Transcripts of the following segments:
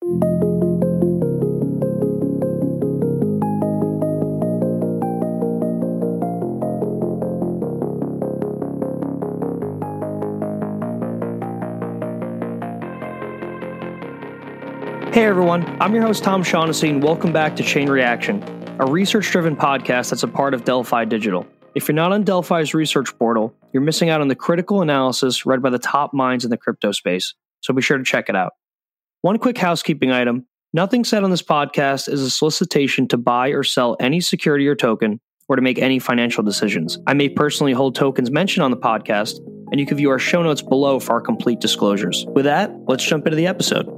Hey everyone, I'm your host Tom Shaughnessy, and welcome back to Chain Reaction, a research-driven podcast that's a part of Delphi Digital. If you're not on Delphi's research portal, you're missing out on the critical analysis read by the top minds in the crypto space, so be sure to check it out. One quick housekeeping item: nothing said on this podcast is a solicitation to buy or sell any security or token, or to make any financial decisions. I may personally hold tokens mentioned on the podcast, and you can view our show notes below for our complete disclosures. With that, let's jump into the episode.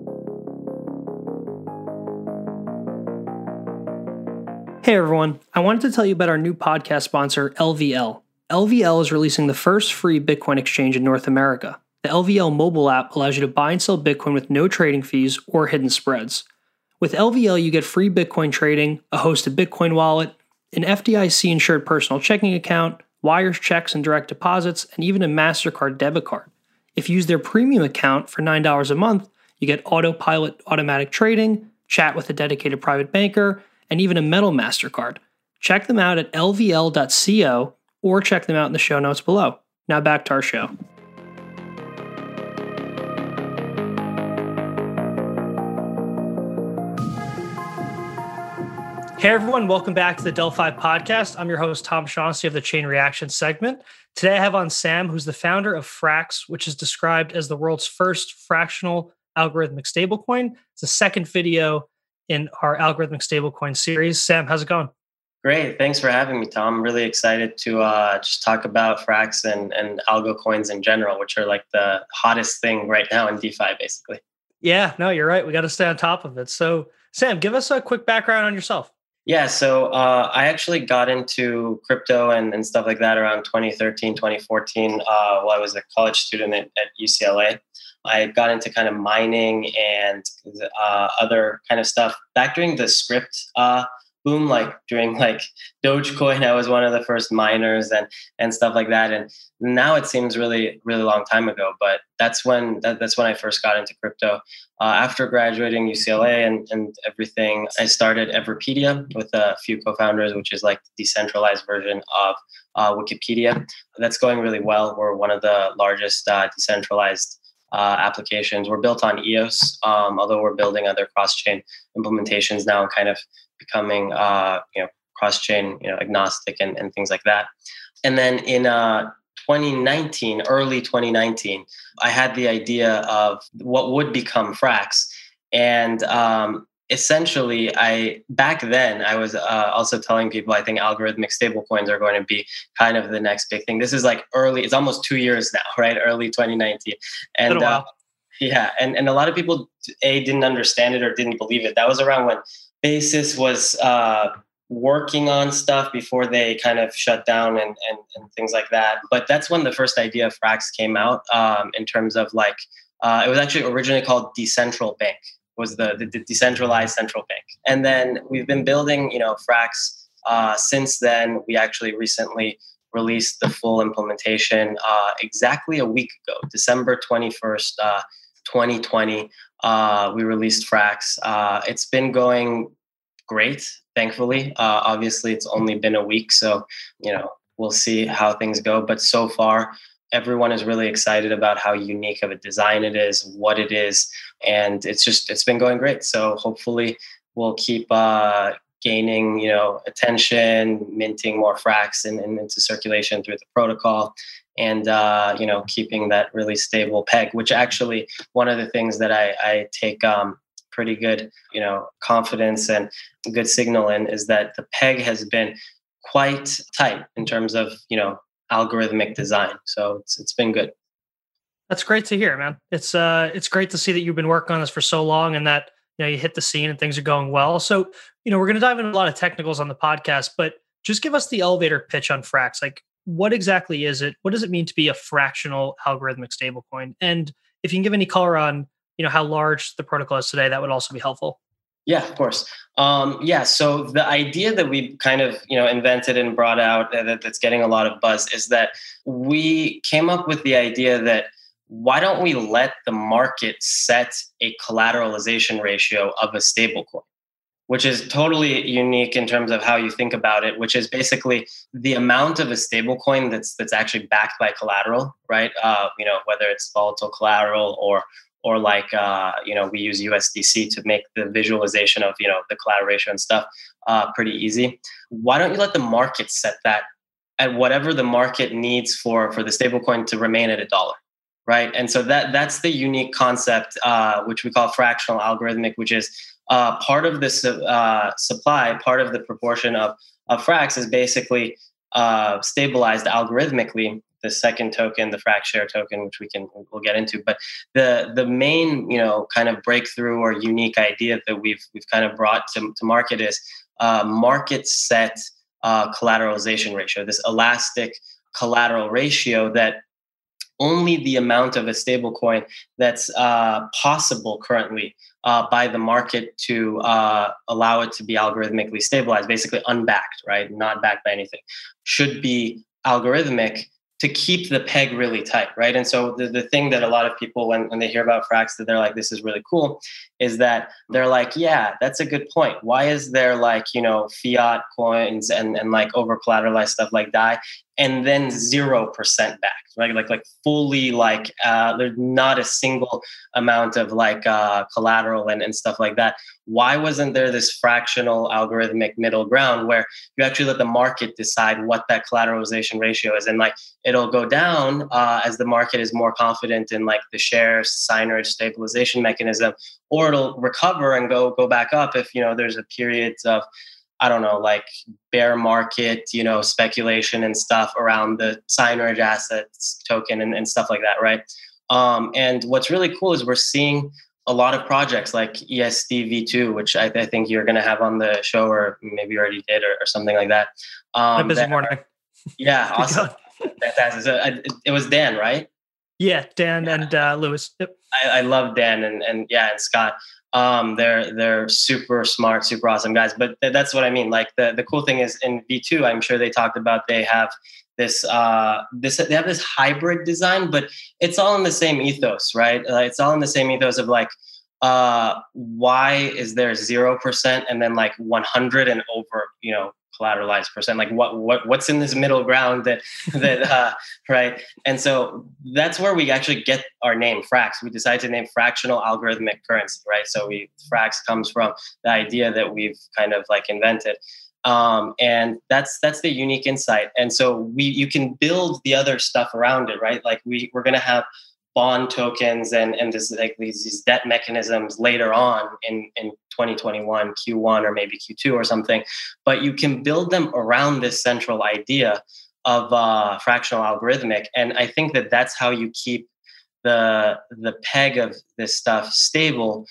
Hey everyone, I wanted to tell you about our new podcast sponsor, LVL. LVL is releasing the first free Bitcoin exchange in North America. The LVL mobile app allows you to buy and sell Bitcoin with no trading fees or hidden spreads. With LVL, you get free Bitcoin trading, a hosted Bitcoin wallet, an FDIC-insured personal checking account, wires, checks, and direct deposits, and even a MasterCard debit card. If you use their premium account for $9 a month, you get autopilot automatic trading, chat with a dedicated private banker, and even a metal MasterCard. Check them out at lvl.co or check them out in the show notes below. Now back to our show. Hey everyone, welcome back to the Delphi podcast. I'm your host, Tom Shaughnessy of the Chain Reaction segment. Today I have on Sam, who's the founder of Frax, which is described as the world's first fractional algorithmic stablecoin. It's the second video in our algorithmic stablecoin series. Sam, how's it going? Great. Thanks for having me, Tom. I'm really excited to just talk about Frax and algo coins in general, which are like the hottest thing right now in DeFi, basically. Yeah, no, you're right. We got to stay on top of it. So, Sam, give us a quick background on yourself. Yeah, so I actually got into crypto and stuff like that around 2013, 2014, while I was a college student at UCLA. I got into kind of mining and other kind of stuff back during the script boom, like during like Dogecoin. I was one of the first miners and stuff like that. And now it seems really, really long time ago, but that's when I first got into crypto. After graduating UCLA and everything, I started Everpedia with a few co-founders, which is like the decentralized version of Wikipedia. That's going really well. We're one of the largest decentralized applications. We're built on EOS, although we're building other cross-chain implementations now, kind of becoming cross-chain agnostic and things like that. And then in 2019, early 2019, I had the idea of what would become Frax, and essentially, back then I was also telling people I think algorithmic stablecoins are going to be kind of the next big thing. This is like early; it's almost 2 years now, right? Early 2019, and yeah, and a lot of people didn't understand it or didn't believe it. That was around when Basis was working on stuff before they kind of shut down and things like that. But that's when the first idea of Frax came out. In terms of like, it was actually originally called Decentral Bank. Was the decentralized central bank. And then we've been building, Frax since then. We actually recently released the full implementation exactly a week ago, December 21st, 2020. We released Frax. It's been going great, thankfully. Obviously, it's only been a week, so, we'll see how things go. But so far, everyone is really excited about how unique of a design it is, what it is, and it's been going great. So hopefully we'll keep gaining, attention, minting more Frax and into circulation through the protocol, and keeping that really stable peg. Which actually one of the things that I take pretty good, confidence and good signal in is that the peg has been quite tight in terms of algorithmic design. So it's been good. That's great to hear, man. It's great to see that you've been working on this for so long and that you hit the scene and things are going well. So, we're going to dive into a lot of technicals on the podcast, but just give us the elevator pitch on Frax. Like, what exactly is it? What does it mean to be a fractional algorithmic stablecoin? And if you can give any color on, how large the protocol is today, that would also be helpful. Yeah, of course. So the idea that we kind of, invented and brought out that's getting a lot of buzz is that we came up with the idea that why don't we let the market set a collateralization ratio of a stablecoin, which is totally unique in terms of how you think about it, which is basically the amount of a stablecoin that's actually backed by collateral, right? Whether it's volatile collateral or like we use USDC to make the visualization of the collateral ratio and stuff pretty easy. Why don't you let the market set that at whatever the market needs for the stablecoin to remain at $1? Right. And so that's the unique concept, which we call fractional algorithmic, which is part of the supply, part of the proportion of Frax is basically stabilized algorithmically. The second token, the Frax share token, which we'll get into. But the main kind of breakthrough or unique idea that we've kind of brought to market is market set collateralization ratio, this elastic collateral ratio that only the amount of a stable coin that's possible currently by the market to allow it to be algorithmically stabilized, basically unbacked, right? Not backed by anything, should be algorithmic to keep the peg really tight, right? And so the thing that a lot of people, when they hear about Frax, that they're like, this is really cool, is that they're like, yeah, that's a good point. Why is there like, fiat coins and like over collateralized stuff like DAI and then 0% backed, right? Like fully like there's not a single amount of like collateral and stuff like that. Why wasn't there this fractional algorithmic middle ground where you actually let the market decide what that collateralization ratio is? And like it'll go down as the market is more confident in like the share signage stabilization mechanism, or it'll recover and go back up if there's a period of, I don't know, like bear market, speculation and stuff around the signage assets token and stuff like that, right? And what's really cool is we're seeing a lot of projects like ESD V2, which I think you're going to have on the show, or maybe you already did, or something like that. Busy morning. Yeah, awesome. Fantastic. So it was Dan, right? Yeah, Dan and Lewis. Yep. I love Dan and Scott. They're super smart, super awesome guys. But that's what I mean. Like the cool thing is in V2, I'm sure they talked about they have this they have this hybrid design, but it's all in the same ethos, right? It's all in the same ethos of like why is there 0% and then like 100 and over collateralized percent, like what's in this middle ground that right? And so that's where we actually get our name Frax. We decided to name fractional algorithmic currency, right? So Frax comes from the idea that we've kind of like invented, and that's the unique insight. And so you can build the other stuff around it, right? Like we're going to have bond tokens and this, like these debt mechanisms later on in 2021 Q1 or maybe Q2 or something, but you can build them around this central idea of fractional algorithmic. And I think that's how you keep the peg of this stuff stable,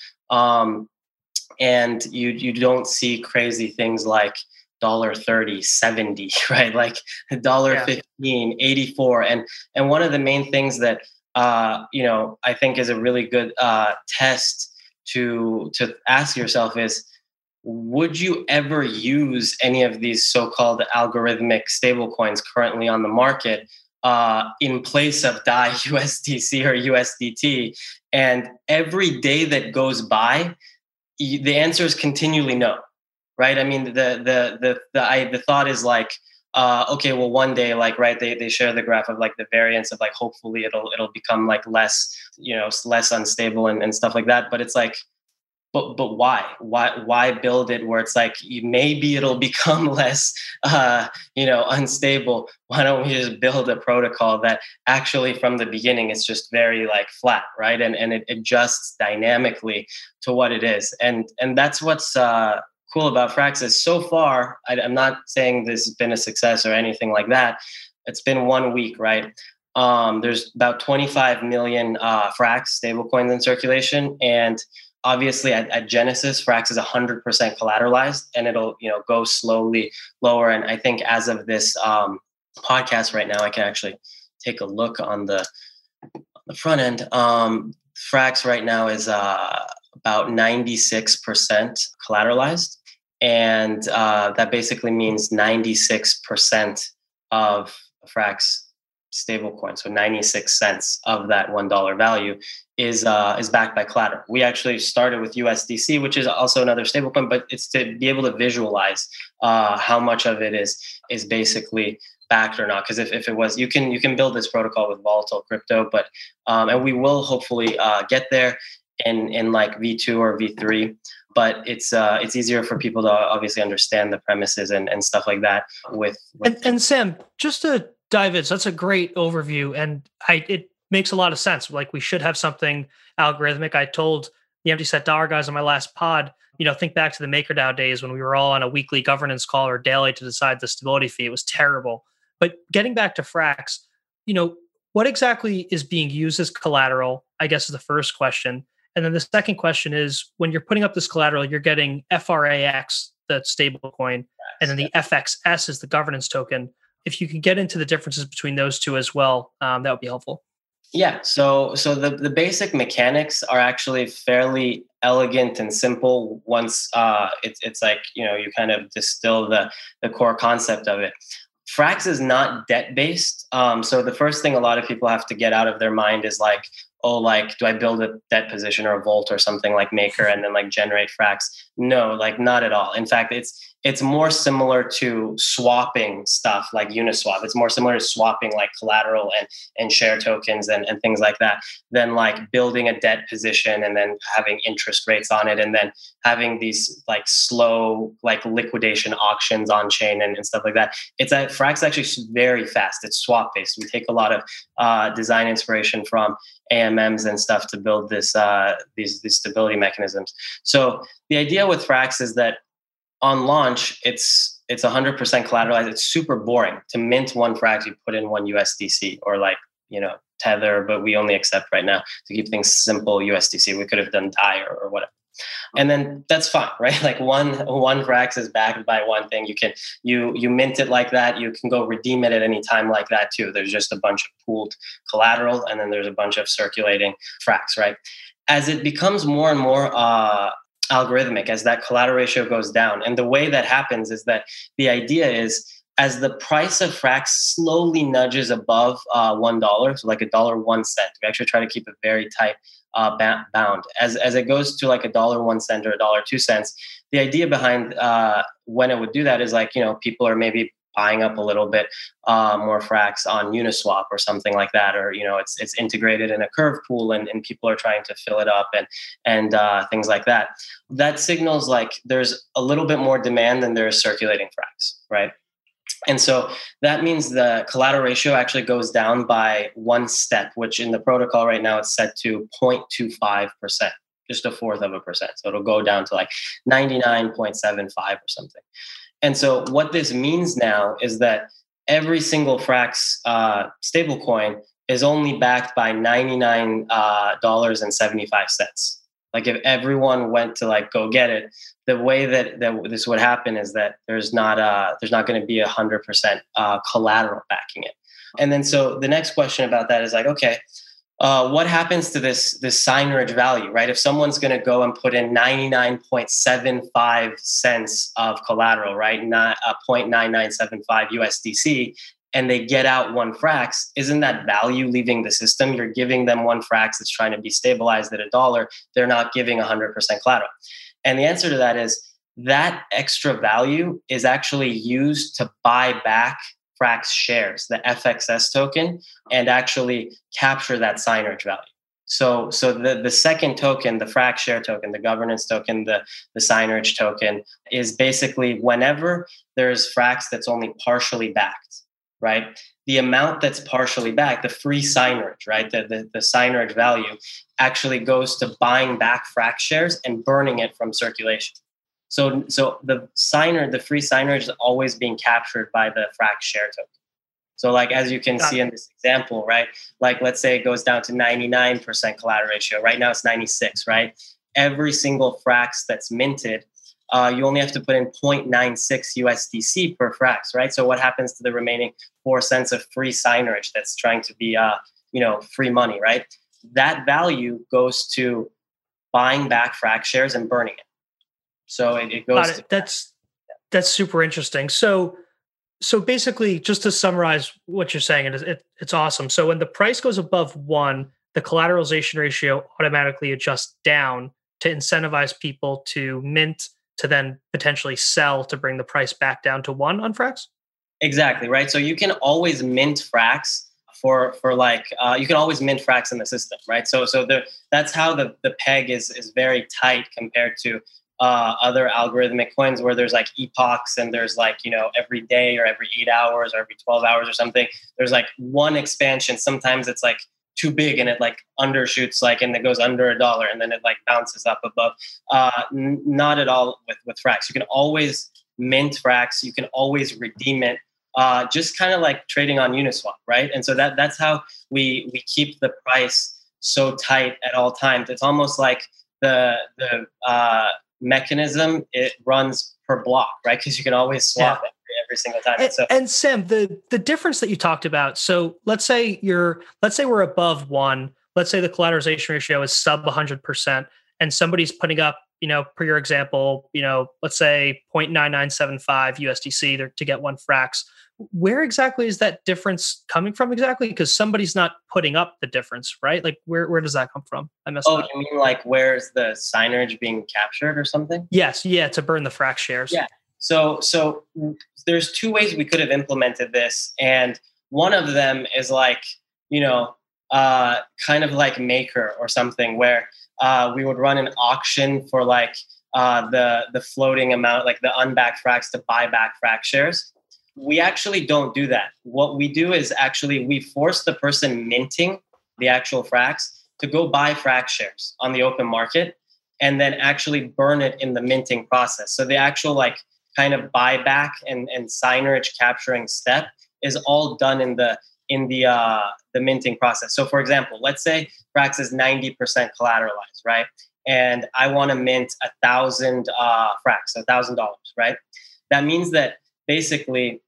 and you don't see crazy things like $30, 70, right? Like $15, 84. And one of the main things that I think is a really good test to ask yourself is, would you ever use any of these so-called algorithmic stablecoins currently on the market in place of DAI, USDC, or USDT? And every day that goes by, the answer is continually no, right? I mean, the thought is like, okay, well, one day, like, right, they share the graph of like the variance of like, hopefully it'll become like less, less unstable and stuff like that. But it's like, but why build it where it's like maybe it'll become less, unstable? Why don't we just build a protocol that actually from the beginning it's just very like flat, right? And it adjusts dynamically to what it is. And that's what's cool about Frax is so far, I'm not saying this has been a success or anything like that. It's been 1 week, right? There's about 25 million Frax stablecoins in circulation. And obviously at Genesis, Frax is 100% collateralized, and it'll go slowly lower. And I think as of this podcast right now, I can actually take a look on the front end. Frax right now is about 96% collateralized. And that basically means 96% of Frax stable coin, so 96 cents of that $1 value is backed by collateral. We actually started with USDC, which is also another stable coin, but it's to be able to visualize how much of it is basically backed or not. Because if it was, you can build this protocol with volatile crypto, but and we will hopefully get there in like V2 or V3. But it's easier for people to obviously understand the premises and stuff like that. And Sam, just to dive in, so that's a great overview, and it makes a lot of sense. Like, we should have something algorithmic. I told the Empty Set Dollar guys on my last pod, think back to the MakerDAO days when we were all on a weekly governance call or daily to decide the stability fee. It was terrible. But getting back to Frax, what exactly is being used as collateral, I guess, is the first question. And then the second question is, when you're putting up this collateral, you're getting FRAX, the stable coin, and then the FXS is the governance token. If you could get into the differences between those two as well, that would be helpful. Yeah. So the basic mechanics are actually fairly elegant and simple once it's like, you kind of distill the core concept of it. Frax is not debt-based. So the first thing a lot of people have to get out of their mind is like, do I build a debt position or a vault or something like Maker and then like generate Frax? No, like not at all. In fact, it's more similar to swapping stuff like Uniswap. It's more similar to swapping like collateral and share tokens and things like that than like building a debt position and then having interest rates on it and then having these like slow like liquidation auctions on chain and stuff like that. Frax actually very fast. It's swap based. We take a lot of design inspiration from AMMs and stuff to build these stability mechanisms. So the idea with Frax is that on launch, it's 100% collateralized. It's super boring. To mint one Frax, you put in one USDC or like, Tether, but we only accept right now to keep things simple USDC. We could have done DAI or whatever. And then that's fine, right? Like one Frax is backed by one thing. You mint it like that. You can go redeem it at any time like that too. There's just a bunch of pooled collateral, and then there's a bunch of circulating Frax, right? As it becomes more and more algorithmic, as that collateral ratio goes down, and the way that happens is that the idea is as the price of Frax slowly nudges above $1, so like $1.01, we actually try to keep it very tight bound. As it goes to like $1.01 or $1.02, the idea behind when it would do that is like, people are maybe buying up a little bit more Frax on Uniswap or something like that, or it's integrated in a curve pool and people are trying to fill it up and things like that. That signals like there's a little bit more demand than there is circulating Frax, right? And so that means the collateral ratio actually goes down by one step, which in the protocol right now it's set to 0.25%, just a fourth of a percent. So it'll go down to like 99.75 or something. And so what this means now is that every single Frax stablecoin is only backed by $99.75. Like if everyone went to like go get it, the way that this would happen is that there's not going to be 100% collateral backing it. And then so the next question about that is like, okay, what happens to this signage value, right? If someone's going to go and put in 99.75 cents of collateral, right, not 0.9975 USDC, and they get out one Frax, isn't that value leaving the system? You're giving them one Frax that's trying to be stabilized at $1. They're not giving 100% collateral. And the answer to that is that extra value is actually used to buy back Frax shares, the FXS token, and actually capture that signage value. So the second token, the Frax share token, the governance token, the signage token, is basically whenever there's Frax that's only partially backed, right? The amount that's partially backed, the free signage, right? The signage value actually goes to buying back Frax shares and burning it from circulation. So the free signage is always being captured by the Frax share token. So like, as you can see in this example, right? Like, let's say it goes down to 99% collateral ratio. Right now it's 96, right? Every single Frax that's minted, you only have to put in 0.96 USDC per Frax, right? So what happens to the remaining 4 cents of free signage that's trying to be, free money, right? That value goes to buying back Frax shares and burning it. So it goes. Got it. That's super interesting. So So basically, just to summarize what you're saying, it's awesome. So when the price goes above one, the collateralization ratio automatically adjusts down to incentivize people to mint to then potentially sell to bring the price back down to one on Frax. Exactly, right. So you can always mint Frax for like you can always mint Frax in the system, right? So that's how the peg is very tight compared to other algorithmic coins where there's like epochs and there's like, every day or every 8 hours or every 12 hours or something. There's like one expansion. Sometimes it's like too big and it like undershoots like and it goes under $1 and then it like bounces up above. Not at all with Frax. You can always mint Frax. You can always redeem it. Just kind of like trading on Uniswap, right? And so that's how we keep the price so tight at all times. It's almost like the mechanism, it runs per block, right? Because you can always swap it every single time. And Sam, the difference that you talked about. So let's say we're above one. Let's say the collateralization ratio is sub 100%, and somebody's putting up, per your example, let's say 0.9975 USDC to get one Frax. Where exactly is that difference coming from exactly? Because somebody's not putting up the difference, right? Like where does that come from? I missed that. You mean like where's the signage being captured or something? Yes, yeah, to burn the Frax shares. Yeah. So there's two ways we could have implemented this, and one of them is like, kind of like Maker or something where we would run an auction for like the floating amount, like the unbacked Frax to buy back Frax shares. We actually don't do that. What we do is actually we force the person minting the actual Frax to go buy Frax shares on the open market and then actually burn it in the minting process. So the actual like kind of buyback and signage capturing step is all done in the minting process. So for example, let's say Frax is 90% collateralized, right? And I want to mint 1,000 Frax, $1,000, right? That means that basically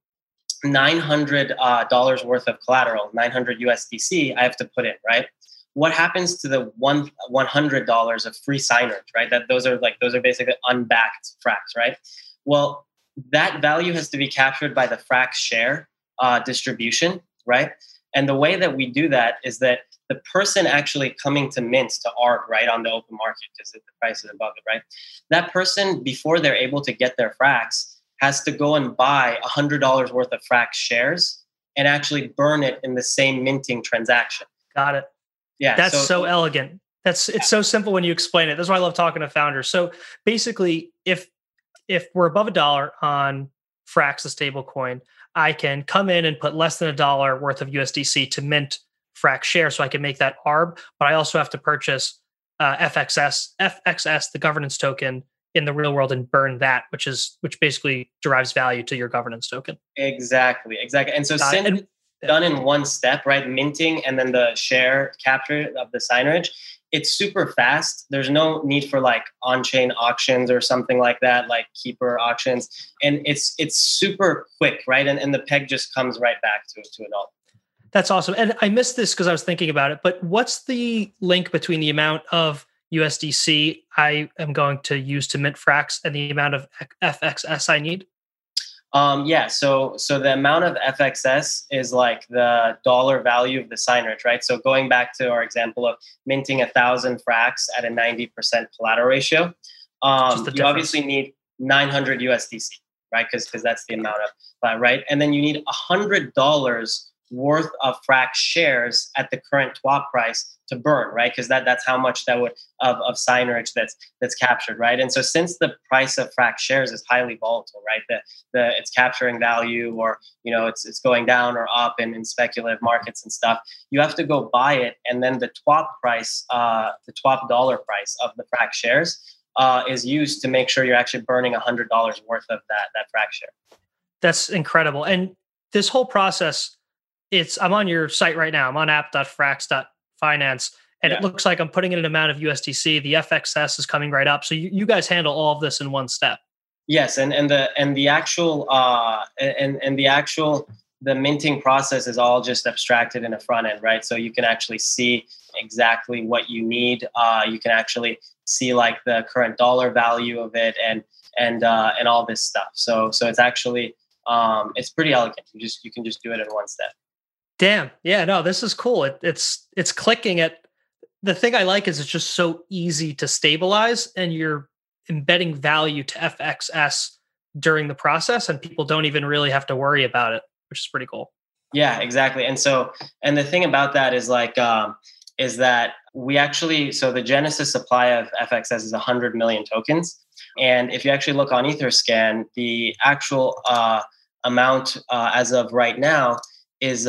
$900 worth of collateral, 900 USDC, I have to put in, right? What happens to the $100 of free signage, right? Those are basically unbacked Frax, right? Well, that value has to be captured by the Frax share distribution, right? And the way that we do that is that the person actually coming to mint to ARB, right, on the open market, because the price is above it, right? That person, before they're able to get their Frax, has to go and buy $100 worth of Frax shares and actually burn it in the same minting transaction. Got it. Yeah, that's so elegant. It's so simple when you explain it. That's why I love talking to founders. So basically, if we're above $1 on Frax, the stable coin, I can come in and put less than $1 worth of USDC to mint Frax shares, so I can make that ARB. But I also have to purchase FXS, the governance token, in the real world and burn that, which basically derives value to your governance token. Exactly. And so since done in one step, right? Minting and then the share capture of the signage, it's super fast. There's no need for like on-chain auctions or something like that, like keeper auctions. And it's super quick, right? And the peg just comes right back to $1. That's awesome. And I missed this because I was thinking about it, but what's the link between the amount of USDC I am going to use to mint Frax and the amount of FXS I need? So the amount of FXS is like the dollar value of the signage, right? So going back to our example of minting 1,000 Frax at a 90% collateral ratio, you obviously need 900 USDC, right? Because that's the amount of, right? And then you need $100 worth of Frax shares at the current swap price to burn, right? Because that's how much that would of signage that's captured, right? And so since the price of Frax shares is highly volatile, right? The it's capturing value, or it's going down or up in speculative markets and stuff. You have to go buy it, and then the swap price, the swap dollar price of the Frax shares is used to make sure you're actually burning $100 worth of that Frax share. That's incredible. And this whole process, I'm on your site right now. I'm on app.frax.finance, and it looks like I'm putting in an amount of USDC. The FXS is coming right up. So you guys handle all of this in one step. Yes, and the actual the minting process is all just abstracted in the front end, right? So you can actually see exactly what you need. You can actually see like the current dollar value of it and all this stuff. So it's actually It's pretty elegant. You can just do it in one step. Damn. Yeah, no, this is cool. It's clicking at the thing I like is it's just so easy to stabilize and you're embedding value to FXS during the process and people don't even really have to worry about it, which is pretty cool. Yeah, exactly. And the thing about that is is that we actually, so the Genesis supply of FXS is 100 million tokens. And if you actually look on Etherscan, the actual amount as of right now is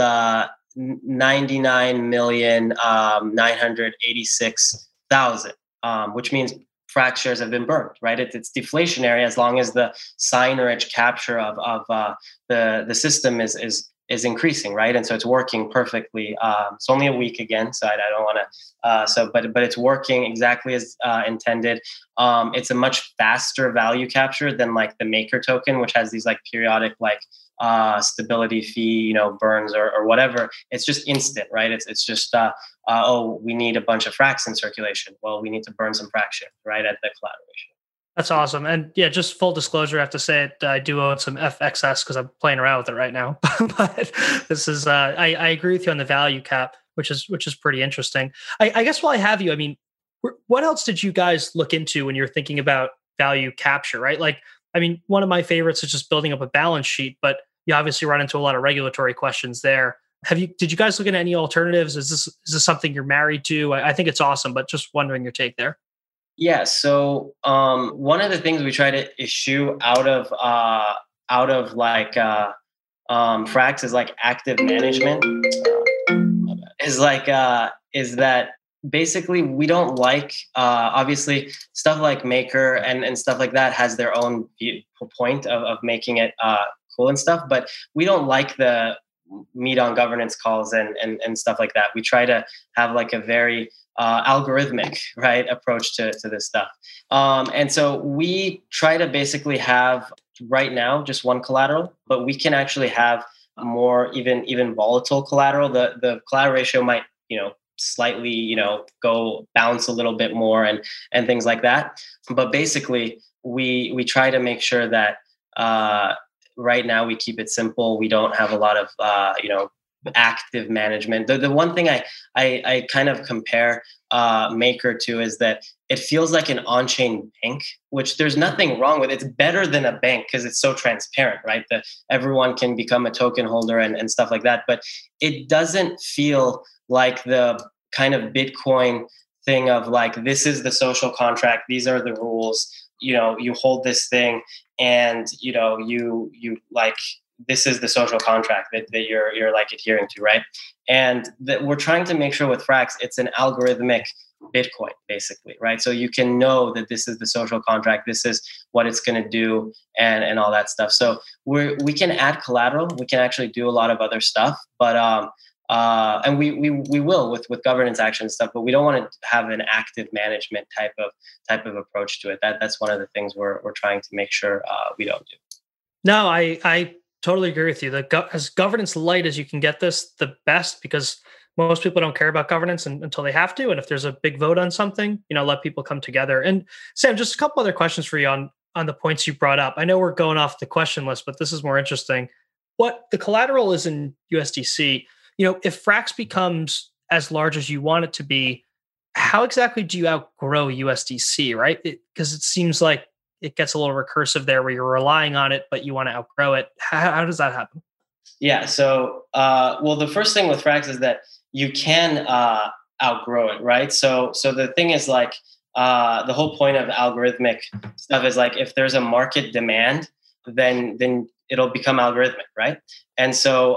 99,986,000, which means Frax shares have been burned, right? It's deflationary as long as the signage capture of the system is increasing, right? And so it's working perfectly. It's only a week again, so I don't want to. But it's working exactly as intended. It's a much faster value capture than like the Maker token, which has these like periodic stability fee, burns or whatever. It's just instant, right? It's just we need a bunch of Frax in circulation. Well, we need to burn some fraction, right, at the collateration. That's awesome. And yeah, just full disclosure, I have to say it, I do own some FXS because I'm playing around with it right now. But this is, I agree with you on the value cap, which is pretty interesting. I guess while I have you, I mean, what else did you guys look into when you're thinking about value capture, right? Like, I mean, one of my favorites is just building up a balance sheet, but you obviously run into a lot of regulatory questions there. Did you guys look at any alternatives? Is this something you're married to? I think it's awesome, but just wondering your take there. Yeah. So one of the things we try to issue out of Frax is like active management. Is that basically we don't like obviously stuff like Maker and stuff like that has their own point of making it cool and stuff, but we don't like the meet on governance calls and stuff like that. We try to have like a very algorithmic, right, approach to this stuff. And so we try to basically have right now just one collateral, but we can actually have more even volatile collateral. The collateral ratio might, slightly, go bounce a little bit more and things like that. But basically we try to make sure that right now we keep it simple. We don't have a lot of, active management. The one thing I kind of compare Maker to is that it feels like an on-chain bank, which there's nothing wrong with. It's better than a bank because it's so transparent, right? That everyone can become a token holder and stuff like that. But it doesn't feel like the kind of Bitcoin thing of like, this is the social contract. These are the rules. You hold this thing and, you like, this is the social contract that you're like adhering to, right? And that we're trying to make sure with Frax, it's an algorithmic Bitcoin, basically, right? So you can know that this is the social contract, this is what it's going to do, and all that stuff. So we can add collateral, we can actually do a lot of other stuff, but and we will with governance action stuff, but we don't want to have an active management type of approach to it. That's one of the things we're trying to make sure we don't do. No, I totally agree with you. As governance light as you can get this, the best, because most people don't care about governance until they have to. And if there's a big vote on something, let people come together. And Sam, just a couple other questions for you on the points you brought up. I know we're going off the question list, but this is more interesting. What the collateral is in USDC, if Frax becomes as large as you want it to be, how exactly do you outgrow USDC, right? Because it seems like it gets a little recursive there where you're relying on it, but you want to outgrow it. How does that happen? Yeah. So, well, the first thing with Frax is that you can outgrow it, right? So the thing is like, the whole point of algorithmic stuff is like, if there's a market demand, then it'll become algorithmic, right? And so,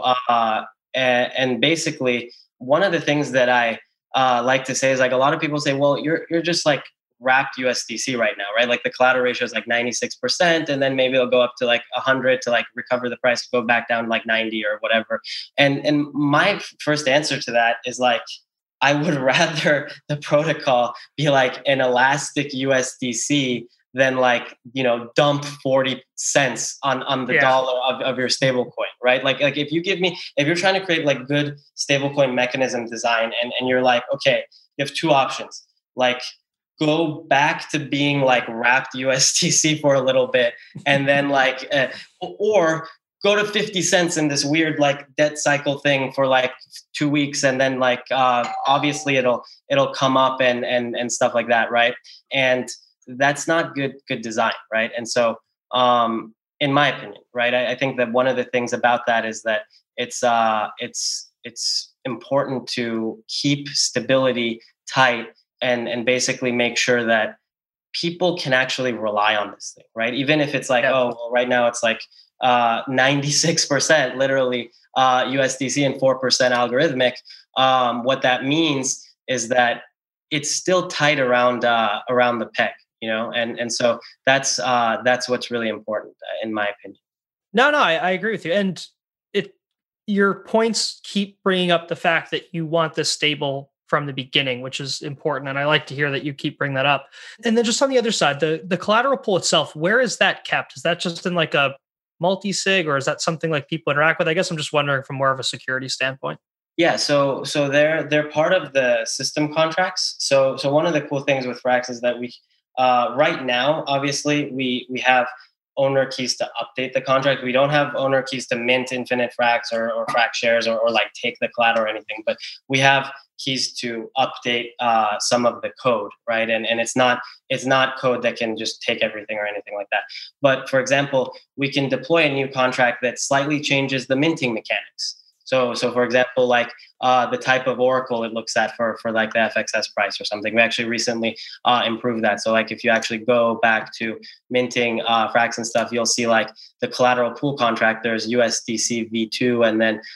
and basically one of the things that I like to say is like, a lot of people say, well, you're just like wrapped USDC right now, right? Like the collateral ratio is like 96%, and then maybe it'll go up to like 100 to like recover the price, go back down to like 90 or whatever. And my first answer to that is like, I would rather the protocol be like an elastic USDC than like, dump 40 cents on the dollar of your stable coin, right? Like if you're trying to create like good stablecoin mechanism design and you're like, okay, you have two options, like go back to being like wrapped USDC for a little bit and then like, or go to 50 cents in this weird like debt cycle thing for like 2 weeks, and then like obviously it'll come up and stuff like that, right? And that's not good design, right? And so in my opinion, right, I think that one of the things about that is that it's important to keep stability tight and basically make sure that people can actually rely on this thing, right? Even if it's like, oh, well, right now it's like 96% literally USDC and 4% algorithmic. What that means is that it's still tight around the peg, and so that's what's really important in my opinion. No, I agree with you. And your points keep bringing up the fact that you want this stable from the beginning, which is important. And I like to hear that you keep bringing that up. And then just on the other side, the collateral pool itself, where is that kept? Is that just in like a multi-sig, or is that something like people interact with? I guess I'm just wondering from more of a security standpoint. Yeah, so they're part of the system contracts. So one of the cool things with Frax is that we right now, obviously, we have owner keys to update the contract. We don't have owner keys to mint infinite Frax or Frax shares or like take the collateral or anything, but we have keys to update some of the code, right? And it's not code that can just take everything or anything like that. But for example, we can deploy a new contract that slightly changes the minting mechanics. So for example, like the type of oracle it looks at for like the FXS price or something. We actually recently improved that. So like if you actually go back to minting Frax and stuff, you'll see like the collateral pool contract, there's USDC V2 and then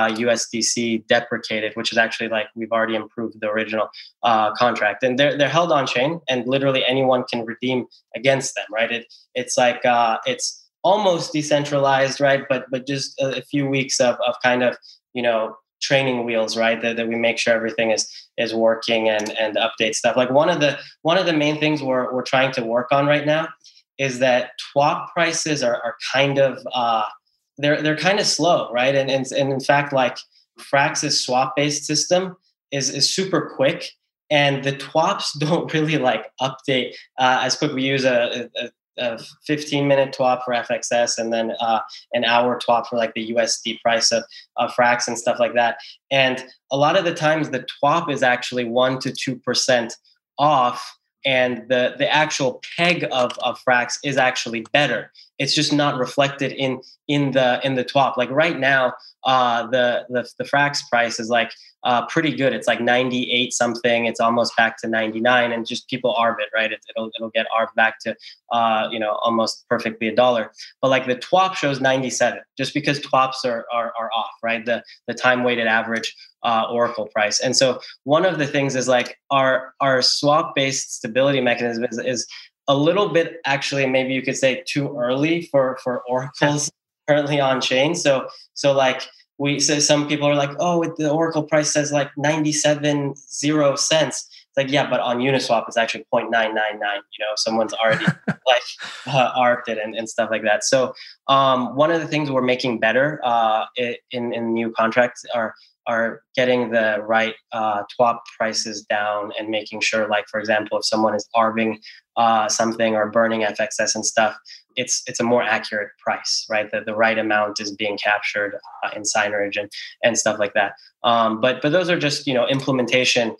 USDC deprecated, which is actually like we've already improved the original contract. And they're held on chain and literally anyone can redeem against them, right? It's like it's almost decentralized, right? But just a few weeks of kind of, training wheels, right? That we make sure everything is working and update stuff. Like one of the main things we're trying to work on right now is that TWAP prices are kind of they're kind of slow, right? And in fact, like Frax's swap based system is super quick, and the TWAPs don't really like update as quick. We use a 15-minute TWAP for FXS and then an hour TWAP for like the USD price of Frax and stuff like that. And a lot of the times the TWAP is actually 1% to 2% off, and the actual peg of Frax is actually better. It's just not reflected in the TWAP. Like right now, the Frax price is like pretty good. It's like 98 something. It's almost back to 99, and just people arb it, right? It'll get arb back to almost perfectly $1. But like the TWAP shows 97, just because TWAPs are off, right? The time weighted average Oracle price. And so one of the things is like our swap based stability mechanism is a little bit, actually, maybe you could say too early for oracles currently on chain. So like some people are like, oh, the Oracle price says like 97.0 cents. It's like, yeah, but on Uniswap it's actually 0.999. Someone's already like arbed it and stuff like that. So one of the things we're making better in new contracts are getting the right TWAP prices down and making sure, like, for example, if someone is arbing something or burning FXS and stuff, it's a more accurate price, right? That the right amount is being captured in Signage and stuff like that. But those are just, implementation,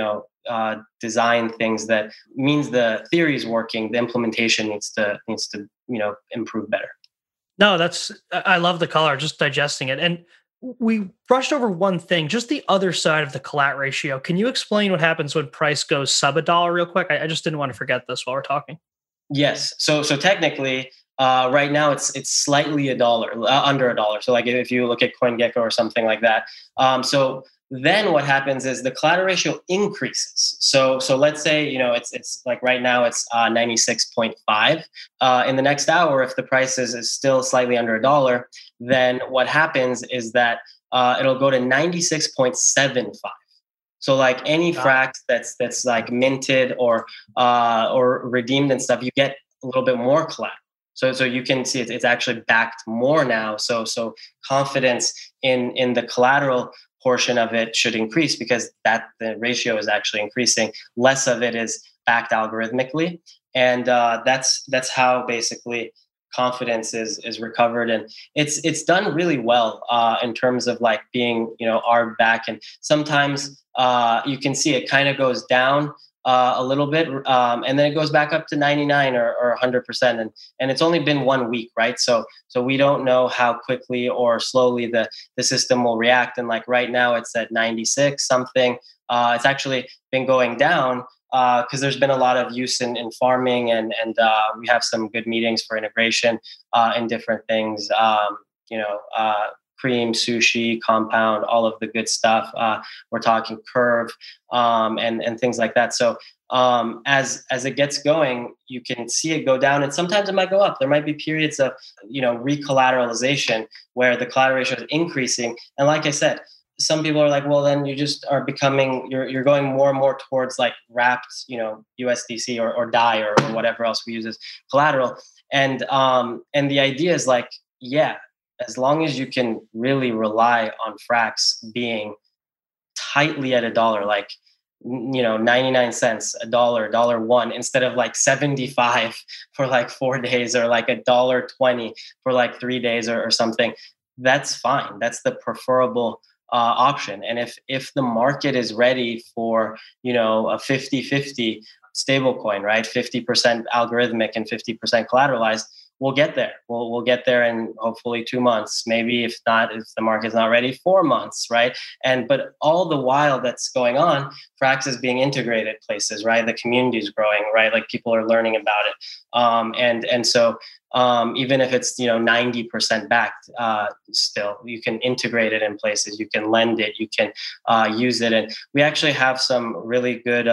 design things that means the theory is working. The implementation needs to improve better. No, I love the color, just digesting it. And we brushed over one thing, just the other side of the collat ratio. Can you explain what happens when price goes sub $1 real quick? I just didn't want to forget this while we're talking. Yes. So technically, right now it's slightly $1, under $1. So like if you look at CoinGecko or something like that. So then what happens is the collateral ratio increases. So let's say, it's like right now it's 96.5. In the next hour, if the price is still slightly under $1, then what happens is that it'll go to 96.75. So like any Frax that's like minted or redeemed and stuff, you get a little bit more collateral. So you can see it's actually backed more now. So confidence in the collateral portion of it should increase because the ratio is actually increasing. Less of it is backed algorithmically, and that's how basically confidence is recovered, and it's done really well in terms of like being, arb back. And sometimes you can see it kind of goes down a little bit, and then it goes back up to 99 or 100%, and it's only been 1 week, right? So we don't know how quickly or slowly the system will react. And like right now it's at 96 something. It's actually been going down because there's been a lot of use in farming, and we have some good meetings for integration in different things. Cream, sushi, compound, all of the good stuff. We're talking curve and things like that. So as it gets going, you can see it go down, and sometimes it might go up. There might be periods of recollateralization where the collateral ratio is increasing. And like I said, some people are like, well, then you just are becoming, you're going more and more towards like wrapped, USDC or DAI or whatever else we use as collateral. And the idea is like, yeah, as long as you can really rely on Frax being tightly at $1, like, 99 cents, $1, instead of like 75 for like 4 days, or like $1.20 for like 3 days or something, that's fine. That's the preferable option. And if the market is ready for, a 50-50 stable coin, right? 50% algorithmic and 50% collateralized, we'll get there. We'll get there in hopefully 2 months, maybe if the market's not ready, 4 months, right? But all the while that's going on, Frax is being integrated places, right? The community is growing, right? Like people are learning about it. So even if it's 90% backed, still you can integrate it in places. You can lend it. You can use it, and we actually have some really good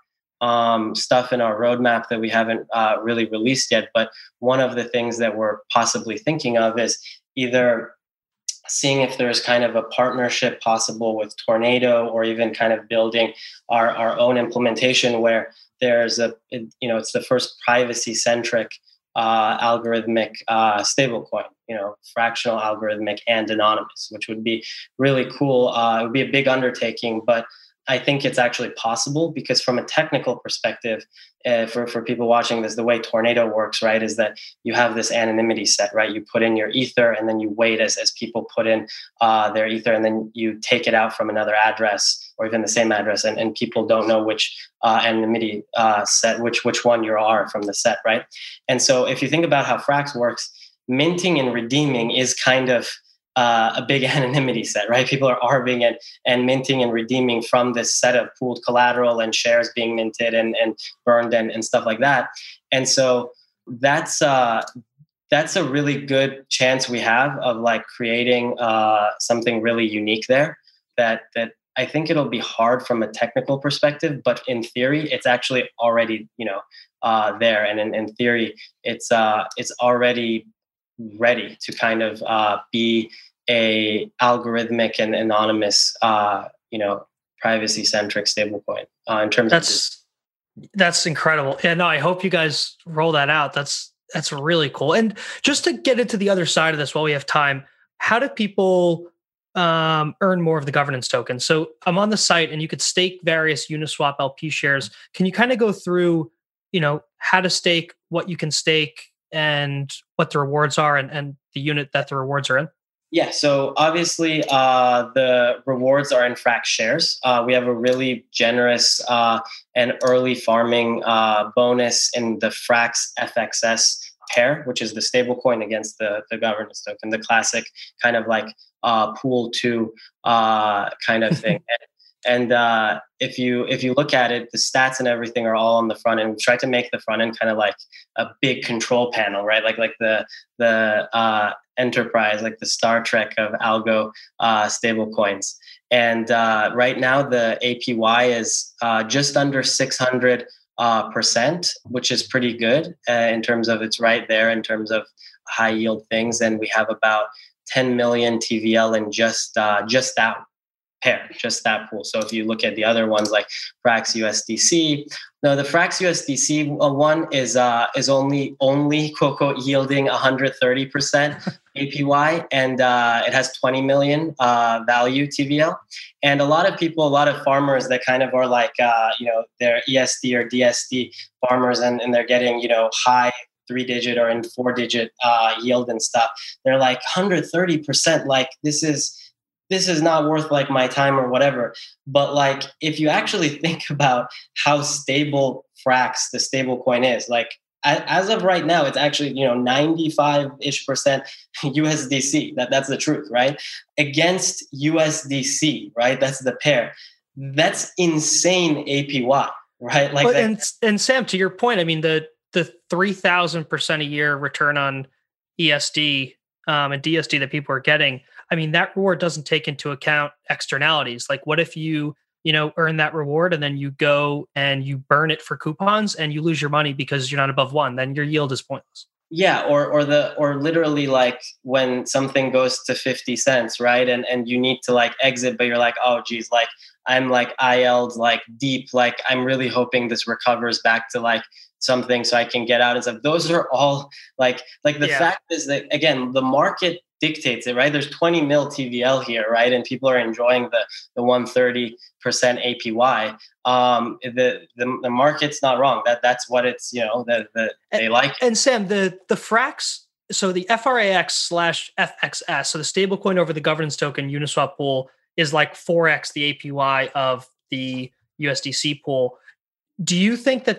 stuff in our roadmap that we haven't really released yet. But one of the things that we're possibly thinking of is either seeing if there's kind of a partnership possible with Tornado, or even kind of building our own implementation where there's it's the first privacy centric algorithmic stablecoin, fractional, algorithmic, and anonymous, which would be really cool. It would be a big undertaking, but I think it's actually possible, because from a technical perspective, for people watching this, the way Tornado works, right, is that you have this anonymity set, right? You put in your Ether, and then you wait as people put in their Ether, and then you take it out from another address or even the same address, and people don't know which anonymity set, which one you are from the set, right? And so if you think about how Frax works, minting and redeeming is kind of a big anonymity set, right? People are arbing and minting and redeeming from this set of pooled collateral and shares being minted and burned and stuff like that. And so that's a really good chance we have of like creating something really unique there that I think it'll be hard from a technical perspective, but in theory, it's actually already, there. And in theory, it's already ready to kind of be a algorithmic and anonymous, privacy centric stablecoin in terms that's incredible. Yeah, no, I hope you guys roll that out. That's really cool. And just to get into the other side of this while we have time, how do people earn more of the governance token? So I'm on the site, and you could stake various Uniswap LP shares. Can you kind of go through, how to stake, what you can stake, and what the rewards are, and the unit that the rewards are in? Yeah, so obviously the rewards are in Frax shares. We have a really generous and early farming bonus in the Frax FXS pair, which is the stablecoin against the governance token, the classic kind of like pool 2 kind of thing. And if you look at it, the stats and everything are all on the front end. We tried to make the front end kind of like a big control panel, right? Like the enterprise, like the Star Trek of algo stable coins. And right now the APY is just under 600%, which is pretty good in terms of it's right there in terms of high yield things. And we have about 10 million TVL in just that pair, just that pool. So if you look at the other ones like Frax USDC, no, the Frax USDC one is only quote unquote yielding 130% APY, and it has 20 million value TVL. And a lot of farmers that kind of are like they're ESD or DSD farmers, and they're getting high 3-digit or in 4-digit yield and stuff. They're like 130%. Like this is not worth like my time or whatever. But like if you actually think about how stable Frax, the stable coin, is, like as of right now, it's actually 95-ish% USDC. That's the truth, right? Against USDC, right? That's the pair. That's insane APY, right? Like, and Sam, to your point, I mean the 3,000% a year return on ESD and DSD that people are getting. I mean, that reward doesn't take into account externalities. Like, what if you earn that reward and then you go and you burn it for coupons and you lose your money because you're not above 1? Then your yield is pointless. Yeah, or literally like when something goes to 50 cents, right? And you need to like exit, but you're like, oh geez, like I'm like IL'd like deep, like I'm really hoping this recovers back to like something so I can get out and stuff. Those are all like the fact is that, again, the market dictates it, right? There's 20 mil TVL here, right? And people are enjoying the 130% APY. The market's not wrong. That's what it's, they like it. And Sam, the Frax, so the FRAX/FXS, so the stablecoin over the governance token Uniswap pool is like 4x the APY of the USDC pool. Do you think that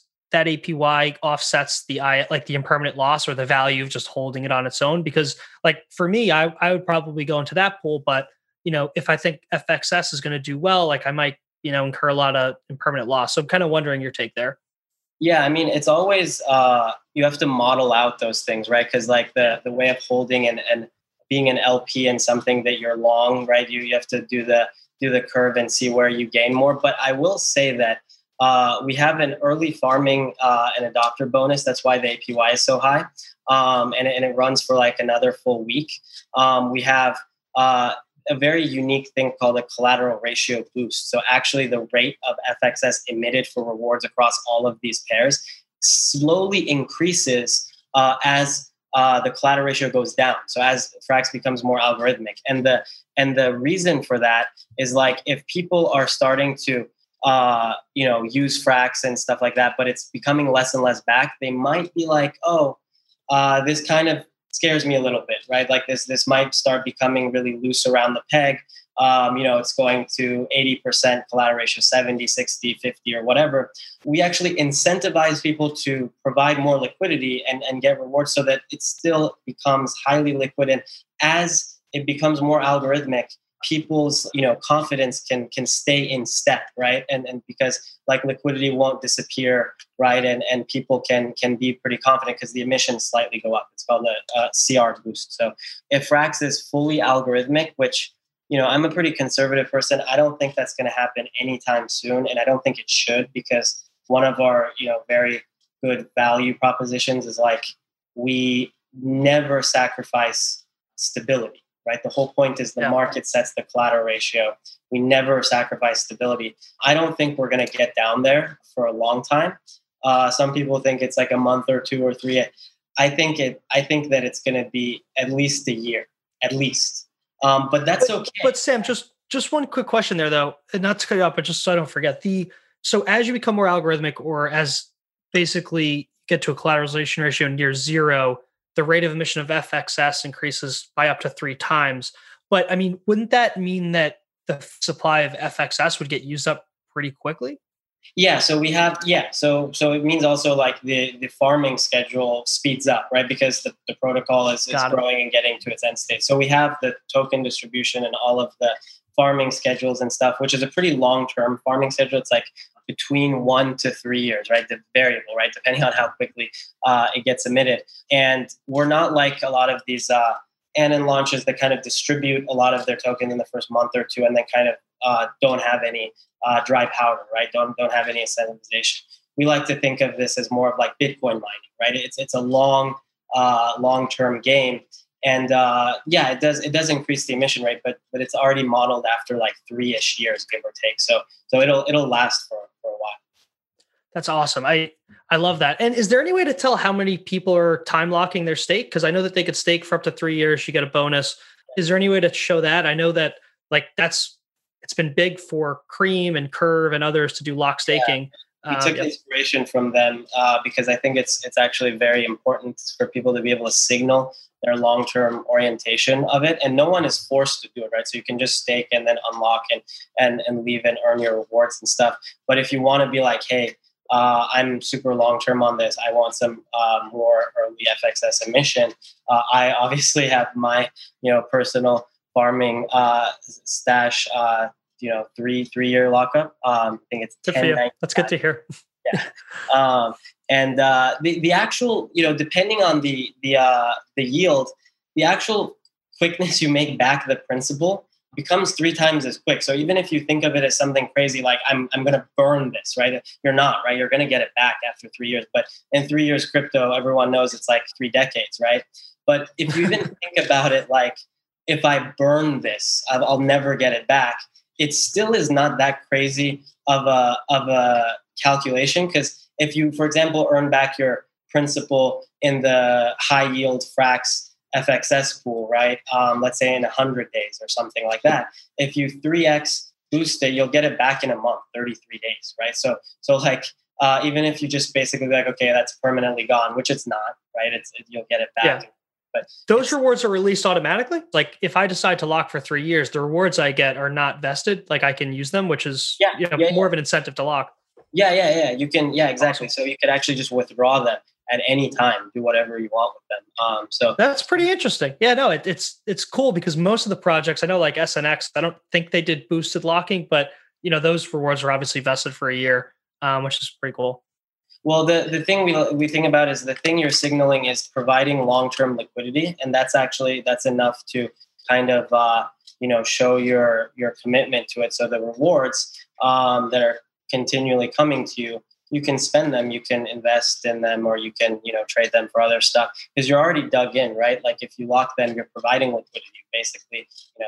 APY offsets the impermanent loss or the value of just holding it on its own? Because like for me, I would probably go into that pool, but if I think FXS is going to do well, like I might, incur a lot of impermanent loss. So I'm kind of wondering your take there. Yeah, I mean, it's always you have to model out those things, right? Because like the way of holding and being an LP in something that you're long, right? You have to do the curve and see where you gain more. But I will say that we have an early farming and adopter bonus. That's why the APY is so high, and it runs for like another full week. We have a very unique thing called a collateral ratio boost. So actually the rate of FXS emitted for rewards across all of these pairs slowly increases as the collateral ratio goes down. So as Frax becomes more algorithmic. And the reason for that is like if people are starting to use Frax and stuff like that, but it's becoming less and less back, they might be like, this kind of scares me a little bit, right? Like this might start becoming really loose around the peg. It's going to 80% collateral ratio, 70, 60, 50 or whatever. We actually incentivize people to provide more liquidity and get rewards so that it still becomes highly liquid. And as it becomes more algorithmic, people's confidence can stay in step, right? And because like liquidity won't disappear, right? And people can be pretty confident because the emissions slightly go up. It's called a CR boost. So if Frax is fully algorithmic, which I'm a pretty conservative person, I don't think that's going to happen anytime soon, and I don't think it should, because one of our very good value propositions is like we never sacrifice stability. Right? The whole point is the market sets the collateral ratio. We never sacrifice stability. I don't think we're going to get down there for a long time. Some people think it's like a month or 2 or 3. I think that it's going to be at least a year, at least. But that's okay. But Sam, just one quick question there, though, and not to cut you off, but just so I don't forget. So as you become more algorithmic, or as basically get to a collateralization ratio near 0, the rate of emission of FXS increases by up to 3 times. But I mean, wouldn't that mean that the supply of FXS would get used up pretty quickly? Yeah. So we have, So it means also like the farming schedule speeds up, right? Because the protocol is growing and getting to its end state. So we have the token distribution and all of the farming schedules and stuff, which is a pretty long-term farming schedule. It's like between 1 to 3 years, right? The variable, right? Depending on how quickly it gets emitted. And we're not like a lot of these Anon launches that kind of distribute a lot of their token in the first month or 2 and then kind of don't have any dry powder, right? Don't have any incentivization. We like to think of this as more of like Bitcoin mining, right? It's a long-term game. And it does increase the emission rate, but it's already modeled after like 3-ish years, give or take. So it'll last for a while. That's awesome. I love that. And is there any way to tell how many people are time locking their stake? Because I know that they could stake for up to 3 years. You get a bonus. Is there any way to show that? I know that like it's been big for Cream and Curve and others to do lock staking. We took inspiration from them because I think it's actually very important for people to be able to signal their long-term orientation of it, and no one is forced to do it, right? So you can just stake and then unlock and leave and earn your rewards and stuff. But if you want to be like, hey, I'm super long-term on this, I want some more early FXS emission, I obviously have my personal farming stash. 3-year lockup. I think it's good for you. That's good to hear. Yeah. And the actual, depending on the yield, the actual quickness you make back the principal becomes 3 times as quick. So even if you think of it as something crazy, like I'm going to burn this, right? You're not, right? You're going to get it back after 3 years. But in 3 years, crypto, everyone knows it's like 3 decades, right? But if you even think about it, like if I burn this, I'll never get it back. It still is not that crazy of a calculation, because if you, for example, earn back your principal in the high yield Frax FXS pool, right? Let's say in 100 days or something like that. If you 3x boost it, you'll get it back in a month, 33 days, right? So like even if you just basically be like, okay, that's permanently gone, which it's not, right? You'll get it back. Yeah. But those rewards are released automatically. Like if I decide to lock for 3 years, the rewards I get are not vested. Like I can use them, which is more of an incentive to lock. Yeah. You can. Yeah, exactly. Awesome. So you could actually just withdraw them at any time, do whatever you want with them. So that's pretty interesting. Yeah, no, it's cool because most of the projects I know, like SNX, I don't think they did boosted locking, but those rewards are obviously vested for a year, which is pretty cool. Well, the thing we think about is the thing you're signaling is providing long-term liquidity, and that's enough to kind of show your commitment to it. So the rewards that are continually coming to you, you can spend them, you can invest in them, or you can trade them for other stuff because you're already dug in, right? Like if you lock them, you're providing liquidity, basically.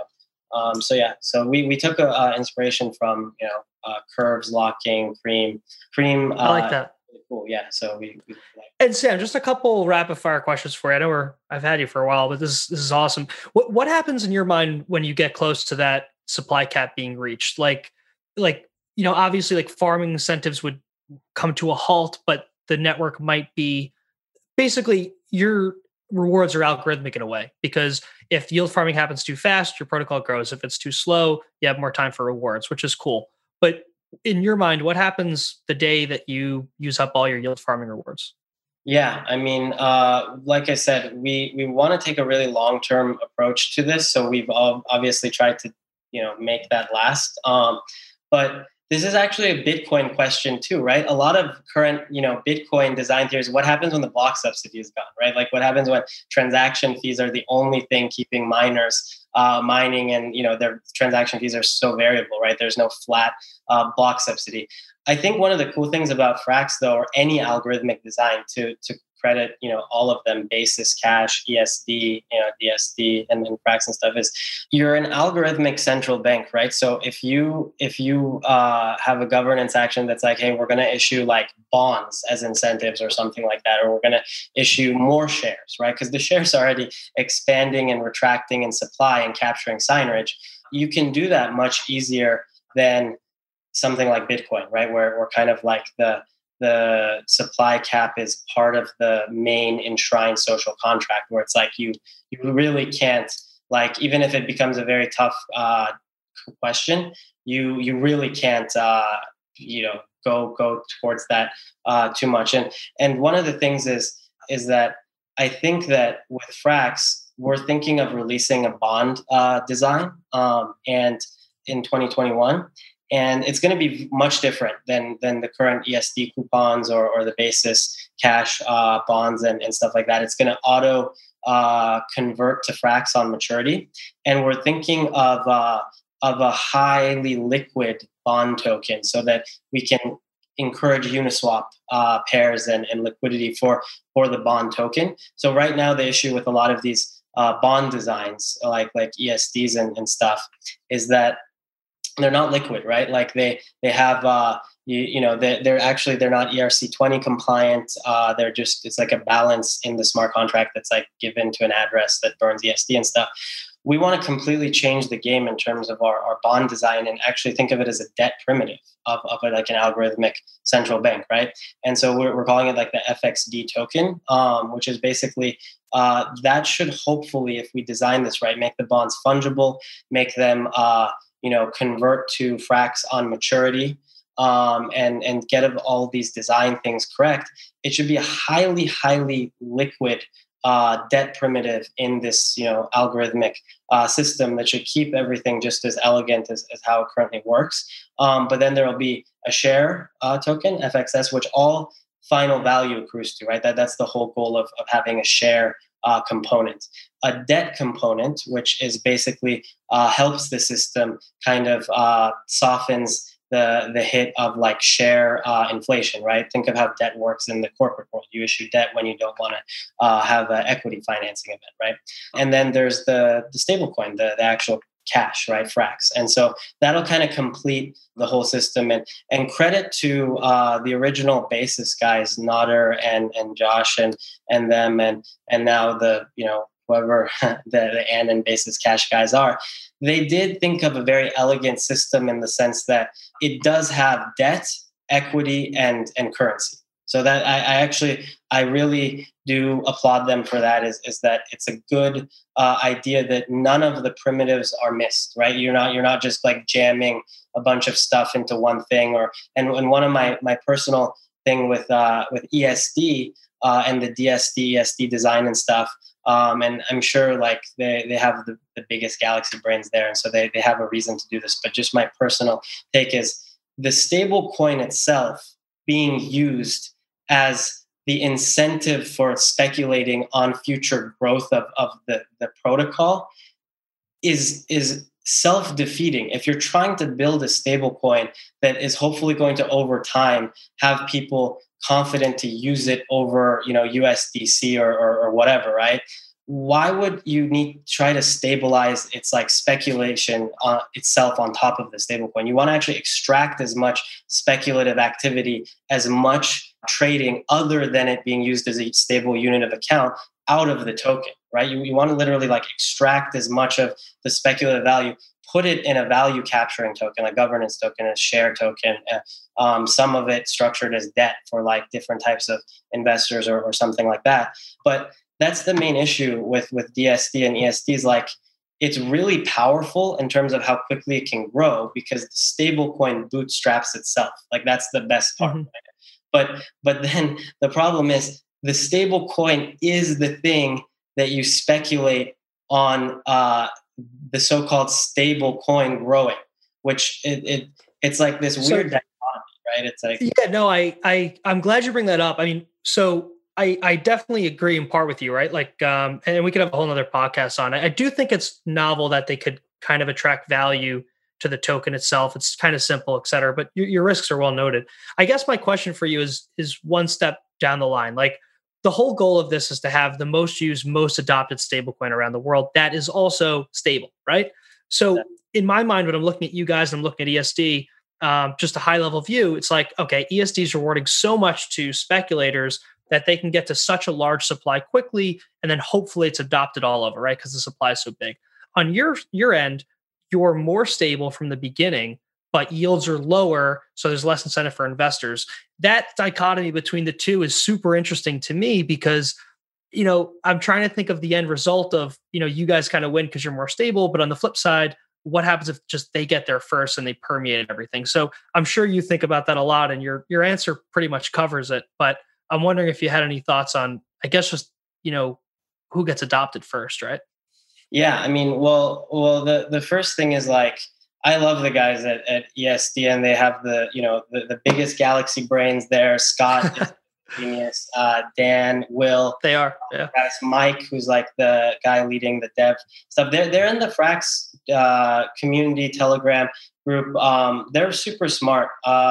So we took inspiration from Curves locking, Cream. I like that. Cool. Yeah. So we and Sam, just a couple rapid fire questions for you. I know I've had you for a while, but this is awesome. What happens in your mind when you get close to that supply cap being reached? Like obviously like farming incentives would come to a halt, but the network might be basically your rewards are algorithmic in a way, because if yield farming happens too fast, your protocol grows. If it's too slow, you have more time for rewards, which is cool. But in your mind, what happens the day that you use up all your yield farming rewards? Yeah, I mean, like I said, we want to take a really long-term approach to this. So we've obviously tried to, make that last. But this is actually a Bitcoin question too, right? A lot of current, Bitcoin design theories, what happens when the block subsidy is gone, right? Like what happens when transaction fees are the only thing keeping miners mining, and their transaction fees are so variable, right? There's no flat block subsidy. I think one of the cool things about Frax, though, or any algorithmic design, to credit all of them, Basis, Cash, ESD, DSD, and Frax and stuff, is you're an algorithmic central bank, right? So if you have a governance action that's like, hey, we're going to issue like bonds as incentives or something like that, or we're going to issue more shares, right? Because the shares are already expanding and retracting in supply and capturing signage. You can do that much easier than something like Bitcoin, right? Where we're kind of like the supply cap is part of the main enshrined social contract, where it's like you really can't, like, even if it becomes a very tough question, you really can't go towards that too much. And one of the things is that I think that with Frax, we're thinking of releasing a bond design and in 2021. And it's going to be much different than the current ESD coupons or the Basis Cash bonds and stuff like that. It's going to auto convert to Frax on maturity. And we're thinking of a highly liquid bond token so that we can encourage Uniswap pairs and liquidity for the bond token. So right now, the issue with a lot of these bond designs, like ESDs and stuff, is that they're not liquid, right? Like they have, they're not ERC20 compliant. It's like a balance in the smart contract that's like given to an address that burns ESD and stuff. we want to completely change the game in terms of our bond design and actually think of it as a debt primitive of like an algorithmic central bank, right? And so we're calling it like the FXD token, which is basically that should hopefully, if we design this right, make the bonds fungible, make them convert to Frax on maturity, and get all these design things correct. It should be a highly, highly liquid debt primitive in this algorithmic system that should keep everything just as elegant as how it currently works. But then there will be a share token, FXS, which all final value accrues to, right? That's the whole goal of having a share component. A debt component, which is basically helps the system kind of softens the hit of like share inflation, right? Think of how debt works in the corporate world. You issue debt when you don't want to have an equity financing event, right? And then there's the stable coin, the actual cash, right? Frax. And so that'll kind of complete the whole system. And credit to the original basis guys, Nader and Josh and them and now the whoever the and basis cash guys are. They did think of a very elegant system in the sense that it does have debt, equity, and currency. So that I really do applaud them for that. Is that it's a good idea that none of the primitives are missed, right? You're not just like jamming a bunch of stuff into one thing. And one of my personal thing with ESD and the DSD ESD design and stuff. And I'm sure like they have the biggest galaxy brains there. And so they have a reason to do this. But just my personal take is the stable coin itself being used as the incentive for speculating on future growth of the protocol is self-defeating. If you're trying to build a stable coin that is hopefully going to over time have people confident to use it over USDC or whatever, right? Why would you try to stabilize its like speculation itself on top of the stablecoin? You want to actually extract as much speculative activity, as much trading other than it being used as a stable unit of account out of the token, right? You want to literally like extract as much of the speculative value, put it in a value capturing token, a governance token, a share token, some of it structured as debt for like different types of investors or something like that. But that's the main issue with DSD and ESD is like, it's really powerful in terms of how quickly it can grow because the stable coin bootstraps itself. Like that's the best part. Mm-hmm. But then the problem is the stable coin is the thing that you speculate on the so-called stable coin growing, which it's like this weird dichotomy, right? It's like, yeah, no, I'm glad you bring that up. I mean, so I definitely agree in part with you, right? Like, and we could have a whole nother podcast on it. I do think it's novel that they could kind of attract value to the token itself. It's kind of simple, et cetera, but your risks are well noted. I guess my question for you is one step down the line. Like the whole goal of this is to have the most used, most adopted stablecoin around the world that is also stable, right? So in my mind, when I'm looking at you guys, I'm looking at ESD, just a high level view, it's like, okay, ESD is rewarding so much to speculators that they can get to such a large supply quickly, and then hopefully it's adopted all over, right? Because the supply is so big. On your end, you're more stable from the beginning, but yields are lower, so there's less incentive for investors. That dichotomy between the two is super interesting to me because, I'm trying to think of the end result of, you guys kind of win because you're more stable, but on the flip side, what happens if just they get there first and they permeate everything? So I'm sure you think about that a lot, and your answer pretty much covers it, but I'm wondering if you had any thoughts on, I guess, just, who gets adopted first, right? Yeah, I mean, well, the first thing is like, I love the guys at ESD, and they have the biggest galaxy brains there. Scott is genius. Dan, Will, they are. Yeah. Guys, Mike, who's like the guy leading the dev stuff. They're in the Frax community Telegram group. They're super smart,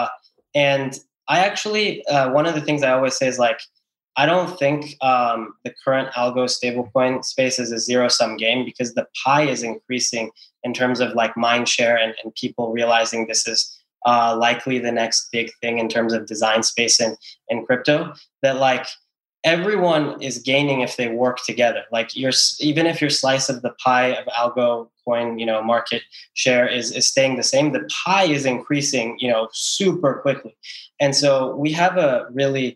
and I actually, one of the things I always say is like, I don't think the current algo stablecoin space is a zero-sum game because the pie is increasing in terms of like mind share and people realizing this is likely the next big thing in terms of design space in crypto. That like everyone is gaining if they work together. Like even if your slice of the pie of algo coin, market share is staying the same, the pie is increasing, super quickly. And so we have a really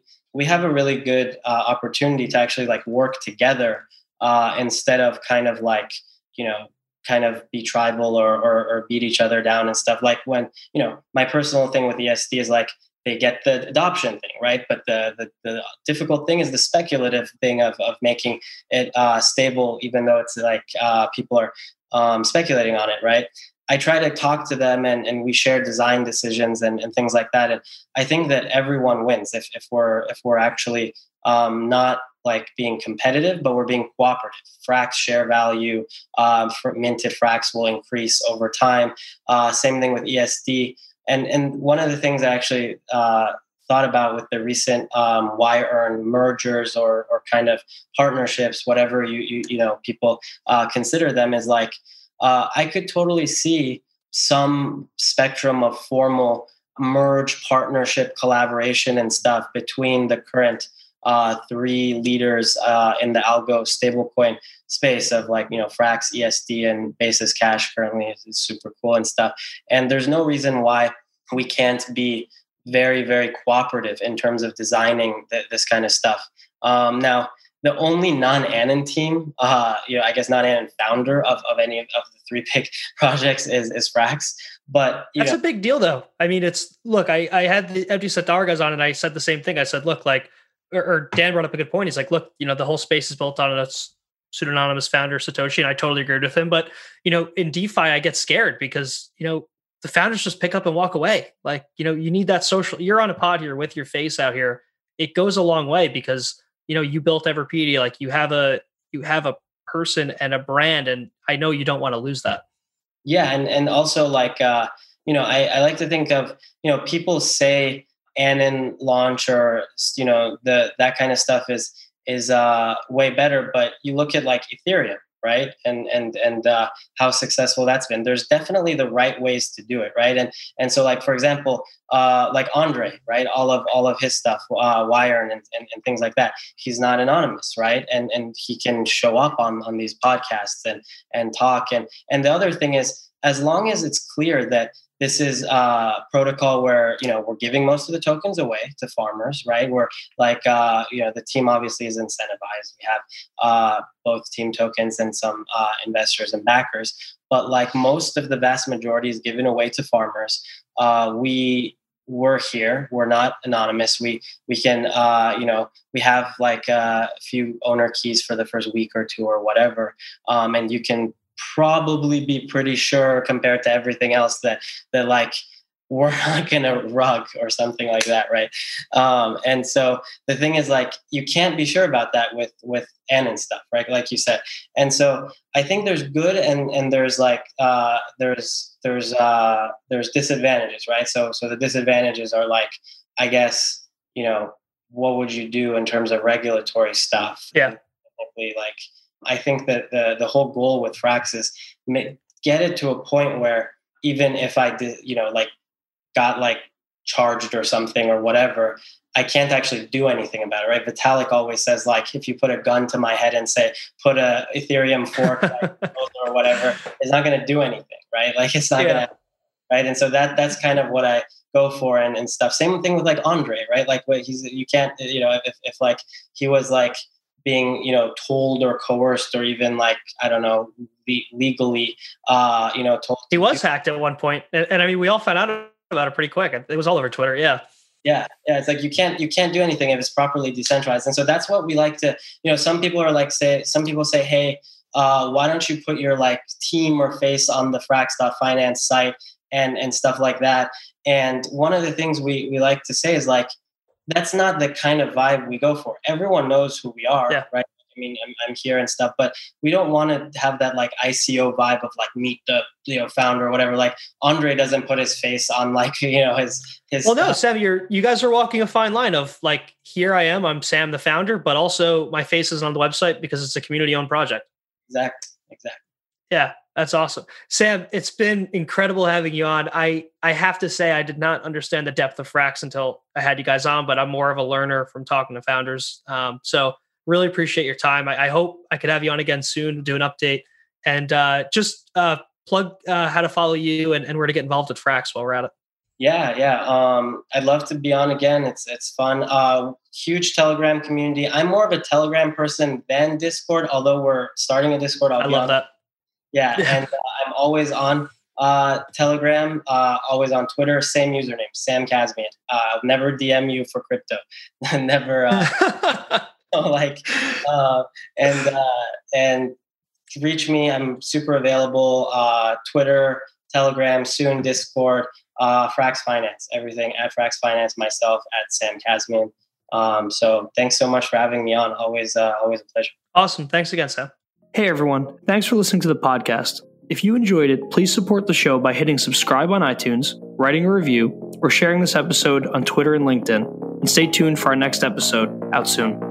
good opportunity to actually like work together instead of kind of like, kind of be tribal or beat each other down and stuff. Like when, my personal thing with ESD is like, they get the adoption thing, right? But the difficult thing is the speculative thing of making it stable, even though it's like people are speculating on it, right? I try to talk to them and we share design decisions and things like that. And I think that everyone wins if we're actually not like being competitive, but we're being cooperative. Frax share value for minted Frax will increase over time. Same thing with ESD. And one of the things I actually thought about with the recent YEarn mergers or kind of partnerships, whatever you people consider them, is like I could totally see some spectrum of formal merge, partnership, collaboration, and stuff between the current three leaders in the algo stablecoin space of like, Frax, ESD, and Basis Cash currently is super cool and stuff. And there's no reason why we can't be very, very cooperative in terms of designing this kind of stuff. Now, the only non-Anon team, I guess non-Anon founder of any of the three big projects is Frax. But that's a big deal, though. I mean, I had the Empty Satar guys on, and I said the same thing. I said, look, like, or Dan brought up a good point. He's like, look, the whole space is built on a pseudonymous founder, Satoshi, and I totally agreed with him. But, in DeFi, I get scared because, the founders just pick up and walk away. Like, you need that social, you're on a pod here with your face out here. It goes a long way because, you built Everpedia, like you have a person and a brand, and I know you don't want to lose that. Yeah. And also like, I like to think of, people say Anon launch or, that kind of stuff is way better, but you look at like Ethereum, right? And how successful that's been. There's definitely the right ways to do it, right? And so like, for example, like Andre, right? All of his stuff, YEarn and things like that. He's not anonymous, right? And he can show up on these podcasts and talk. And the other thing is, as long as it's clear that this is a protocol where, we're giving most of the tokens away to farmers, right? We're like, the team obviously is incentivized. We have both team tokens and some investors and backers. But like most of the vast majority is given away to farmers. We're here. We're not anonymous. We can, we have like a few owner keys for the first week or two or whatever. And you can probably be pretty sure compared to everything else that like we're not gonna rug or something like that, right? And so the thing is like you can't be sure about that with Anon stuff, right? Like you said. And so I think there's good and there's like there's disadvantages, right? So the disadvantages are like, I guess, what would you do in terms of regulatory stuff? Yeah. Like I think that the whole goal with Frax is get it to a point where even if I did, like got like charged or something or whatever, I can't actually do anything about it, right? Vitalik always says like, if you put a gun to my head and say, put a Ethereum fork or whatever, it's not going to do anything, right? Like it's not going to, right? And so that's kind of what I go for and stuff. Same thing with like Andre, right? Like what you can't, if like he was like, being, told or coerced or even like, I don't know, legally, told. He was hacked at one point. And I mean, we all found out about it pretty quick. It was all over Twitter. Yeah. Yeah. It's like, you can't do anything if it's properly decentralized. And so that's what we like to, some people are like, some people say, hey, why don't you put your like team or face on the Frax.finance site and stuff like that. And one of the things we like to say is like, that's not the kind of vibe we go for. Everyone knows who we are, right? I mean, I'm here and stuff, but we don't want to have that like ICO vibe of like meet the founder or whatever. Like Andre doesn't put his face on like his. Well, no, Sam, you guys are walking a fine line of like, here I am, I'm Sam the founder, but also my face is on the website because it's a community-owned project. Exactly. Yeah. That's awesome. Sam, it's been incredible having you on. I have to say, I did not understand the depth of Frax until I had you guys on, but I'm more of a learner from talking to founders. So really appreciate your time. I hope I could have you on again soon, do an update, and just plug how to follow you and where to get involved with Frax while we're at it. Yeah. I'd love to be on again. It's fun. Huge Telegram community. I'm more of a Telegram person than Discord, although we're starting a Discord. I love that. Yeah, and I'm always on Telegram, always on Twitter, same username, Sam Kazmian. I'll never DM you for crypto. Never and reach me. I'm super available. Twitter, Telegram, soon Discord, Frax Finance, everything at Frax Finance, myself at Sam Kazmian. So thanks so much for having me on. Always a pleasure. Awesome. Thanks again, Sam. Hey everyone, thanks for listening to the podcast. If you enjoyed it, please support the show by hitting subscribe on iTunes, writing a review, or sharing this episode on Twitter and LinkedIn. And stay tuned for our next episode, out soon.